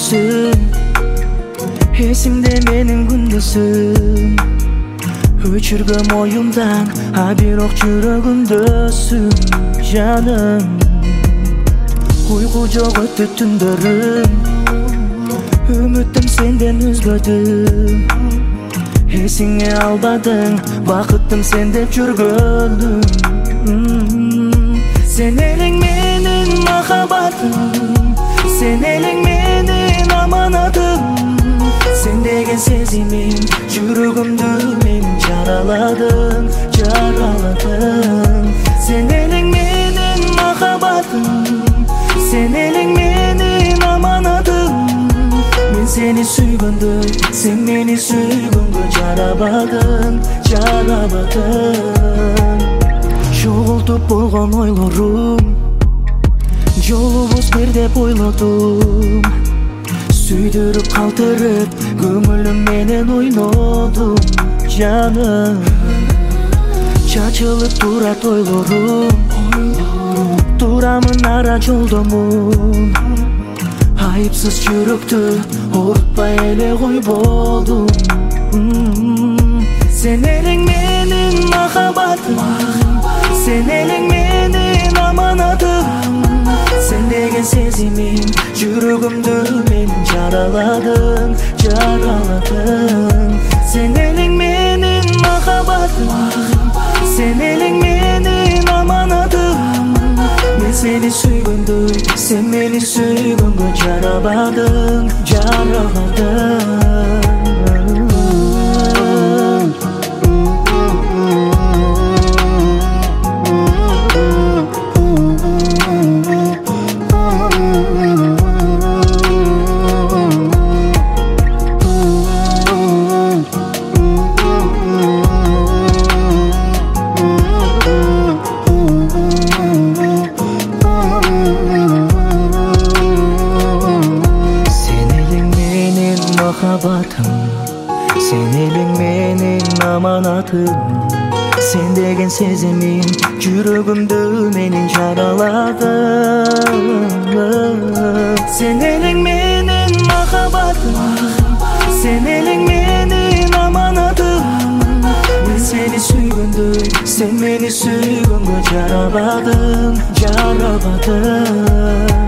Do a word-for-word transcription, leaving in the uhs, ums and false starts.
күндүсүм, эсимде менин күндүсүм. Өчүргөм оюмдан, а бирок жүрөгүмдөсүң жаным. Уйку жок өттү түндөрүм, үмүтүм сенден үзбөдүм. Эсиңе албадың, бакыттым сен деп жүргөнүм. Сен элең менин махабатым, сен элең менин аманатым. Сен деген сезимим, жүрөгүмдү менин жараладың, жараладың. Сен элең менин махабатым, сен элең менин аманатым. Мен сени сүйгөндөй, сен мени сүйгөнгө жарабадың, жарабадың. Жоголтуп болгон ойлорум, жолубуз бир деп ойлодум. Сүйдүрүп калтырып, көңүлүм менен ойнодум жаным. Чачылып турат ойлорум, турамын ара жолдомун. Айыпсыз жүрөктү орутпай эле койбодум. Сен элең менин махабатым, сен элең менин аманатым. Сен деген сезимим, жүрөгүмдү менин жараладың, жараладың. Сен элең менин махабатым, сен элең менин аманатым. Мен сени сүйгөндөй, сен мени сүйгөнгө жарабадың, жараладың. Махабатым, сен элең менин аманатым. Сен деген сезимим, жүрөгүмдү менин жараладың. Сен элең менин махабатым, сен элең менин аманатым. Мен сени сүйгөндөй, сен мени сүйгөнгө жарабадың, жарабадың.